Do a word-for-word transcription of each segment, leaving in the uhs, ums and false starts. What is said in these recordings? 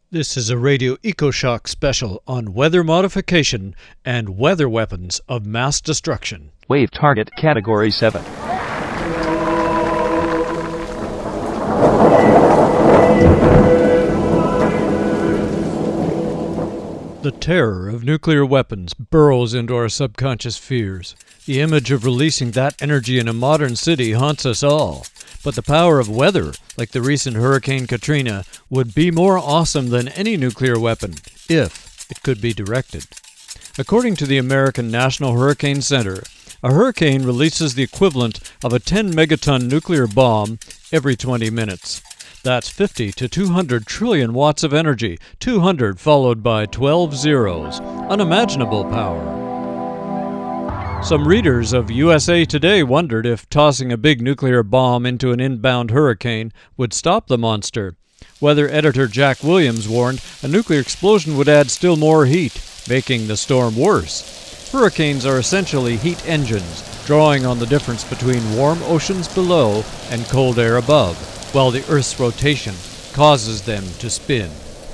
This is a Radio EcoShock special on weather modification and weather weapons of mass destruction. Wave target category seven. The terror of nuclear weapons burrows into our subconscious fears. The image of releasing that energy in a modern city haunts us all. But the power of weather, like the recent Hurricane Katrina, would be more awesome than any nuclear weapon, if it could be directed. According to the American National Hurricane Center, a hurricane releases the equivalent of a ten megaton nuclear bomb every twenty minutes. That's fifty to two hundred trillion watts of energy, two hundred followed by twelve zeros. Unimaginable power. Some readers of U S A Today wondered if tossing a big nuclear bomb into an inbound hurricane would stop the monster. Weather editor Jack Williams warned a nuclear explosion would add still more heat, making the storm worse. Hurricanes are essentially heat engines, drawing on the difference between warm oceans below and cold air above, while the Earth's rotation causes them to spin.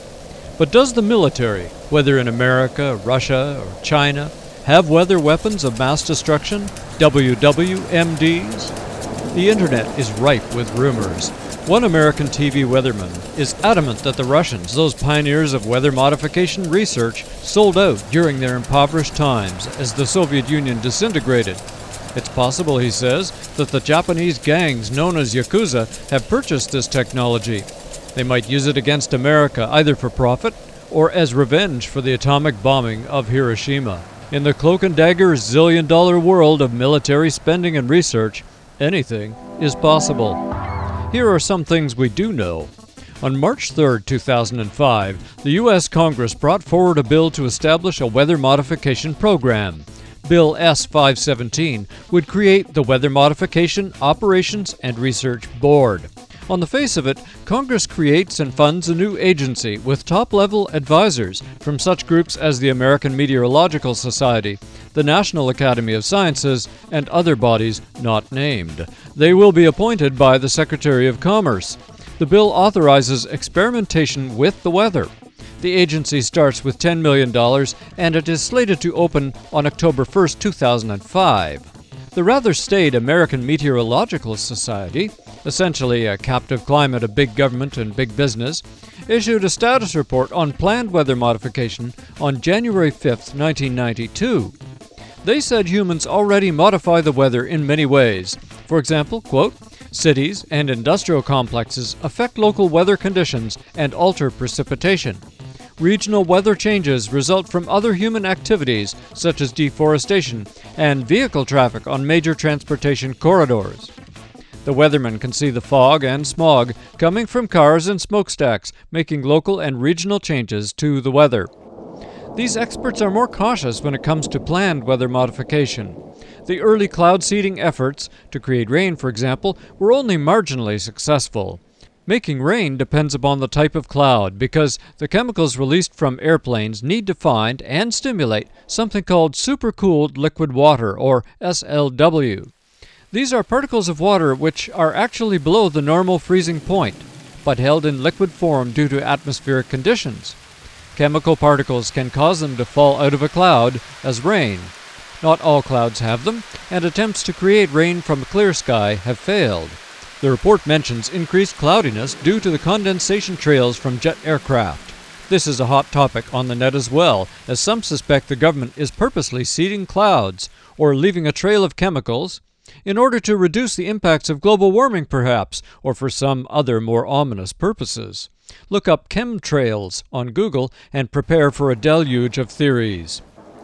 But does the military, whether in America, Russia, or China, have weather weapons of mass destruction, W W M Ds? The internet is ripe with rumors. One American T V weatherman is adamant that the Russians, those pioneers of weather modification research, sold out during their impoverished times as the Soviet Union disintegrated. It's possible, he says, that the Japanese gangs known as Yakuza have purchased this technology. They might use it against America either for profit or as revenge for the atomic bombing of Hiroshima. In the cloak and dagger zillion dollar world of military spending and research, anything is possible. Here are some things we do know. On March third, two thousand five, the U S Congress brought forward a bill to establish a weather modification program. Bill S five seventeen would create the Weather Modification Operations and Research Board. On the face of it, Congress creates and funds a new agency with top-level advisors from such groups as the American Meteorological Society, the National Academy of Sciences, and other bodies not named. They will be appointed by the Secretary of Commerce. The bill authorizes experimentation with the weather. The agency starts with ten million dollars, and it is slated to open on October first, two thousand five. The rather staid American Meteorological Society, essentially a captive climate of big government and big business, issued a status report on planned weather modification on January fifth, nineteen ninety-two. They said humans already modify the weather in many ways. For example, quote, cities and industrial complexes affect local weather conditions and alter precipitation. Regional weather changes result from other human activities such as deforestation and vehicle traffic on major transportation corridors. The weatherman can see the fog and smog coming from cars and smokestacks, making local and regional changes to the weather. These experts are more cautious when it comes to planned weather modification. The early cloud seeding efforts, to create rain for example, were only marginally successful. Making rain depends upon the type of cloud because the chemicals released from airplanes need to find and stimulate something called supercooled liquid water, or S L W. These are particles of water which are actually below the normal freezing point, but held in liquid form due to atmospheric conditions. Chemical particles can cause them to fall out of a cloud as rain. Not all clouds have them, and attempts to create rain from a clear sky have failed. The report mentions increased cloudiness due to the condensation trails from jet aircraft. This is a hot topic on the net as well, as some suspect the government is purposely seeding clouds or leaving a trail of chemicals in order to reduce the impacts of global warming perhaps, or for some other more ominous purposes. Look up chemtrails on Google and prepare for a deluge of theories.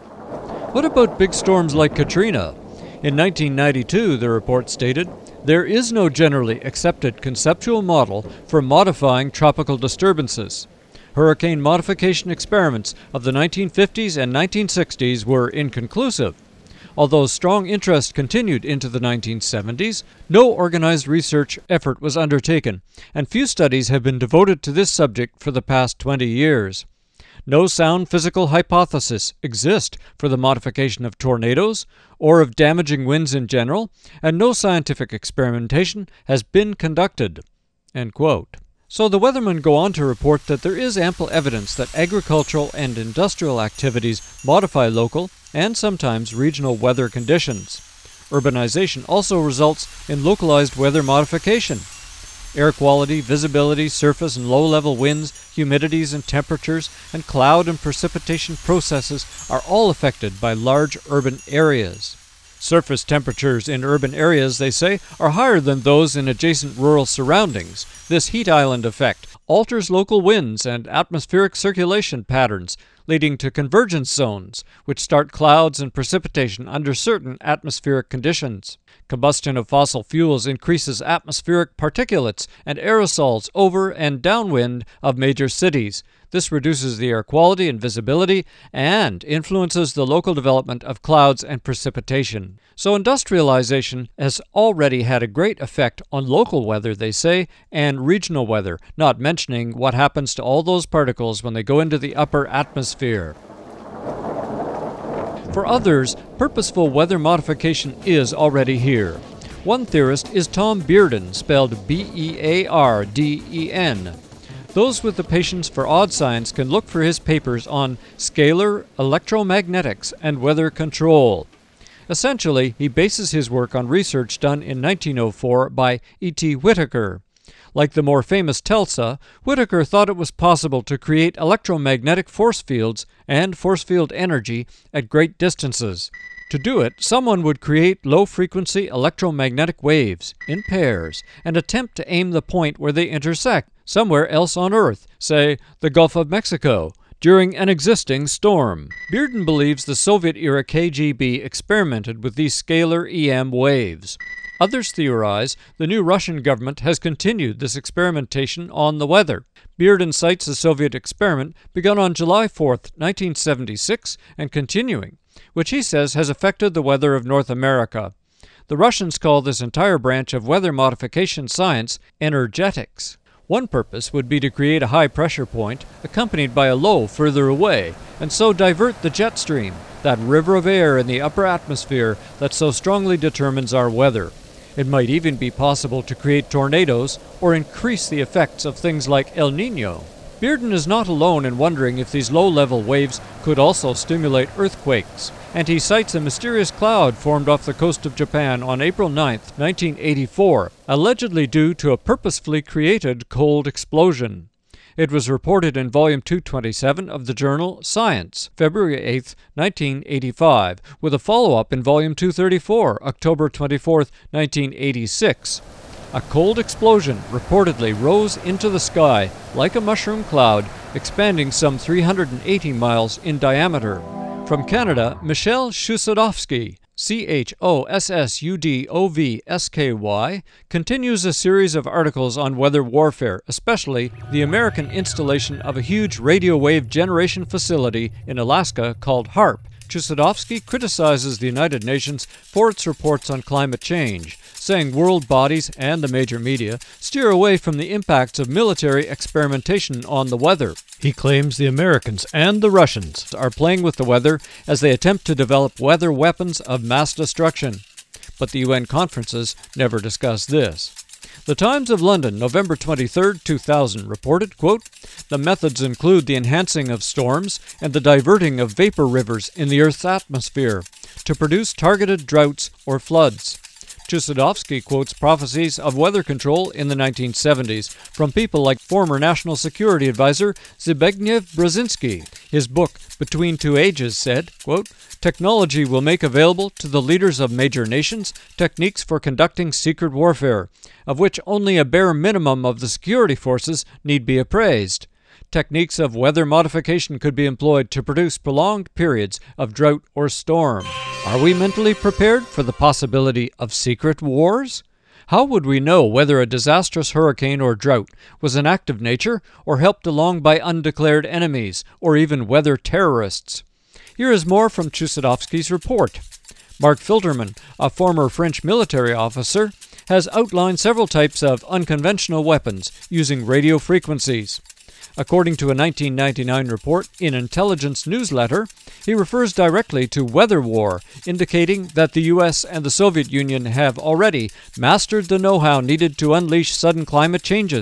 What about big storms like Katrina? In nineteen ninety-two, the report stated, there is no generally accepted conceptual model for modifying tropical disturbances. Hurricane modification experiments of the nineteen fifties and nineteen sixties were inconclusive. Although strong interest continued into the nineteen seventies, no organized research effort was undertaken, and few studies have been devoted to this subject for the past twenty years. No sound physical hypothesis exists for the modification of tornadoes or of damaging winds in general, and no scientific experimentation has been conducted. End quote. So the weathermen go on to report that there is ample evidence that agricultural and industrial activities modify local and sometimes regional weather conditions. Urbanization also results in localized weather modification. Air quality, visibility, surface and low-level winds, humidities and temperatures, and cloud and precipitation processes are all affected by large urban areas. Surface temperatures in urban areas, they say, are higher than those in adjacent rural surroundings. This heat island effect alters local winds and atmospheric circulation patterns, leading to convergence zones, which start clouds and precipitation under certain atmospheric conditions. Combustion of fossil fuels increases atmospheric particulates and aerosols over and downwind of major cities. This reduces the air quality and visibility and influences the local development of clouds and precipitation. So industrialization has already had a great effect on local weather, they say, and regional weather, not mentioning what happens to all those particles when they go into the upper atmosphere. For others, purposeful weather modification is already here. One theorist is Tom Bearden, spelled B E A R D E N. Those with the patience for odd science can look for his papers on scalar electromagnetics and weather control. Essentially, he bases his work on research done in nineteen oh four by E T Whittaker. Like the more famous Telsa, Whittaker thought it was possible to create electromagnetic force fields and force field energy at great distances. To do it, someone would create low-frequency electromagnetic waves in pairs and attempt to aim the point where they intersect somewhere else on Earth, say the Gulf of Mexico, during an existing storm. Bearden believes the Soviet-era K G B experimented with these scalar E M waves. Others theorize the new Russian government has continued this experimentation on the weather. Bearden cites the Soviet experiment begun on July fourth, nineteen seventy-six, and continuing, which he says has affected the weather of North America. The Russians call this entire branch of weather modification science energetics. One purpose would be to create a high pressure point accompanied by a low further away, and so divert the jet stream, that river of air in the upper atmosphere that so strongly determines our weather. It might even be possible to create tornadoes or increase the effects of things like El Niño. Bearden is not alone in wondering if these low-level waves could also stimulate earthquakes, and he cites a mysterious cloud formed off the coast of Japan on April ninth, nineteen eighty-four, allegedly due to a purposefully created cold explosion. It was reported in Volume two twenty-seven of the journal Science, February eighth, nineteen eighty-five, with a follow-up in Volume two thirty-four, October twenty-fourth, nineteen eighty-six. A cold explosion reportedly rose into the sky like a mushroom cloud, expanding some three hundred eighty miles in diameter. From Canada, Michel Chossudovsky, C H O S S U D O V S K Y, continues a series of articles on weather warfare, especially the American installation of a huge radio wave generation facility in Alaska called HAARP. Chossudovsky criticizes the United Nations for its reports on climate change, saying world bodies and the major media steer away from the impacts of military experimentation on the weather. He claims the Americans and the Russians are playing with the weather as they attempt to develop weather weapons of mass destruction. But the U N conferences never discuss this. The Times of London, November twenty-third, two thousand, reported, quote, "The methods include the enhancing of storms and the diverting of vapor rivers in the Earth's atmosphere to produce targeted droughts or floods." Chossudovsky quotes prophecies of weather control in the nineteen seventies from people like former National Security Advisor Zbigniew Brzezinski. His book, Between Two Ages, said, quote, "Technology will make available to the leaders of major nations techniques for conducting secret warfare, of which only a bare minimum of the security forces need be appraised. Techniques of weather modification could be employed to produce prolonged periods of drought or storm. Are we mentally prepared for the possibility of secret wars? How would we know whether a disastrous hurricane or drought was an act of nature or helped along by undeclared enemies or even weather terrorists?" Here is more from Chossudovsky's report. Mark Filterman, a former French military officer, has outlined several types of unconventional weapons using radio frequencies. According to a nineteen ninety-nine report in Intelligence Newsletter, he refers directly to weather war, indicating that the U S and the Soviet Union have already mastered the know-how needed to unleash sudden climate changes,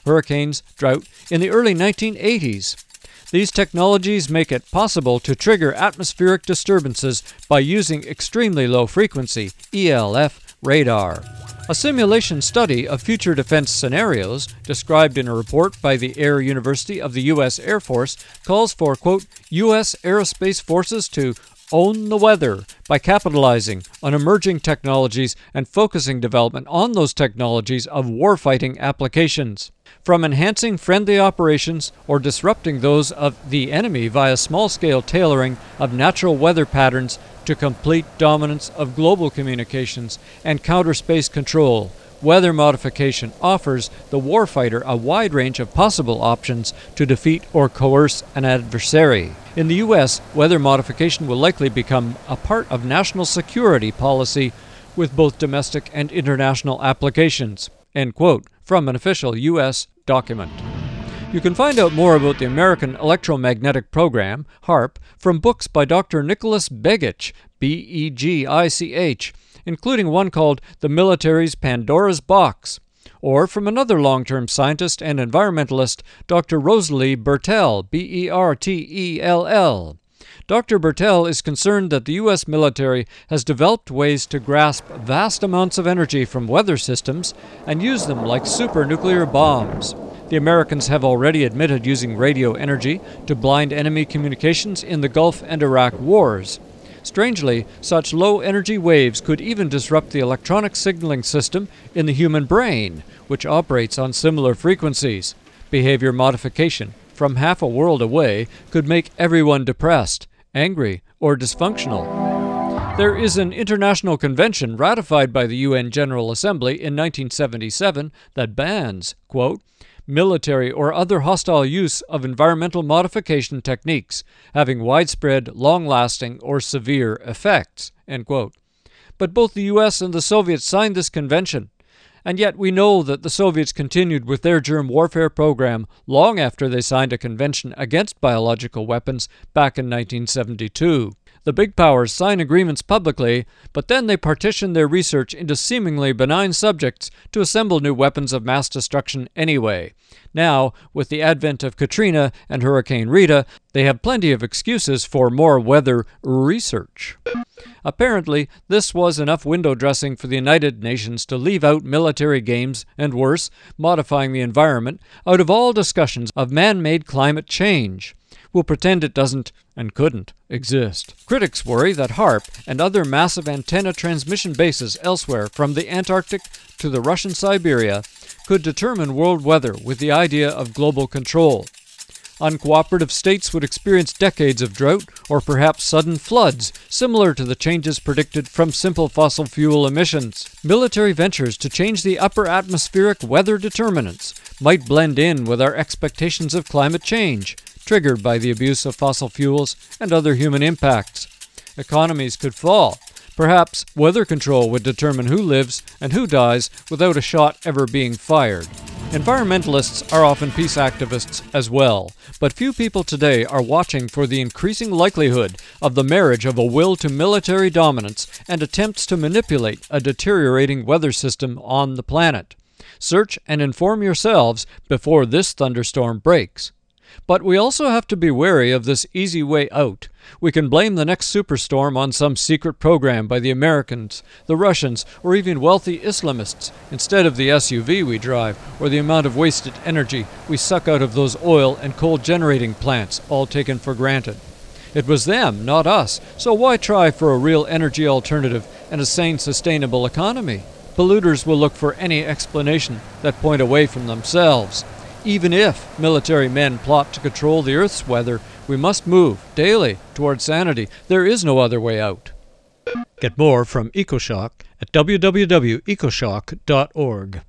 hurricanes, drought in the early nineteen eighties. These technologies make it possible to trigger atmospheric disturbances by using extremely low frequency E L F radar. A simulation study of future defense scenarios, described in a report by the Air University of the U S Air Force, calls for, quote, U S aerospace forces to own the weather by capitalizing on emerging technologies and focusing development on those technologies of warfighting applications. From enhancing friendly operations or disrupting those of the enemy via small-scale tailoring of natural weather patterns to complete dominance of global communications and counter-space control, weather modification offers the warfighter a wide range of possible options to defeat or coerce an adversary. In the U S, weather modification will likely become a part of national security policy with both domestic and international applications. End quote, from an official U S document. You can find out more about the American Electromagnetic Program, HAARP, from books by Doctor Nicholas Begich, B E G I C H, including one called The Military's Pandora's Box, or from another long-term scientist and environmentalist, Doctor Rosalie Bertell, B E R T E L L. Doctor Bertell is concerned that the U S military has developed ways to grasp vast amounts of energy from weather systems and use them like super-nuclear bombs. The Americans have already admitted using radio energy to blind enemy communications in the Gulf and Iraq wars. Strangely, such low-energy waves could even disrupt the electronic signaling system in the human brain, which operates on similar frequencies. Behavior modification from half a world away could make everyone depressed, angry, or dysfunctional. There is an international convention ratified by the U N General Assembly in nineteen seventy-seven that bans, quote, military or other hostile use of environmental modification techniques having widespread, long-lasting, or severe effects, end quote. But both the U S and the Soviets signed this convention, and yet we know that the Soviets continued with their germ warfare program long after they signed a convention against biological weapons back in nineteen seventy-two. The big powers sign agreements publicly, but then they partition their research into seemingly benign subjects to assemble new weapons of mass destruction anyway. Now, with the advent of Katrina and Hurricane Rita, they have plenty of excuses for more weather research. Apparently, this was enough window dressing for the United Nations to leave out military games and, worse, modifying the environment out of all discussions of man-made climate change. We'll pretend it doesn't and couldn't exist. Critics worry that HAARP and other massive antenna transmission bases elsewhere from the Antarctic to the Russian Siberia could determine world weather with the idea of global control. Uncooperative states would experience decades of drought or perhaps sudden floods, similar to the changes predicted from simple fossil fuel emissions. Military ventures to change the upper atmospheric weather determinants might blend in with our expectations of climate change, triggered by the abuse of fossil fuels and other human impacts. Economies could fall. Perhaps weather control would determine who lives and who dies without a shot ever being fired. Environmentalists are often peace activists as well, but few people today are watching for the increasing likelihood of the marriage of a will to military dominance and attempts to manipulate a deteriorating weather system on the planet. Search and inform yourselves before this thunderstorm breaks. But we also have to be wary of this easy way out. We can blame the next superstorm on some secret program by the Americans, the Russians, or even wealthy Islamists, instead of the S U V we drive, or the amount of wasted energy we suck out of those oil and coal generating plants, all taken for granted. It was them, not us, so why try for a real energy alternative and a sane, sustainable economy? Polluters will look for any explanation that point away from themselves. Even if military men plot to control the Earth's weather, we must move daily toward sanity. There is no other way out. Get more from EcoShock at w w w dot ecoshock dot org.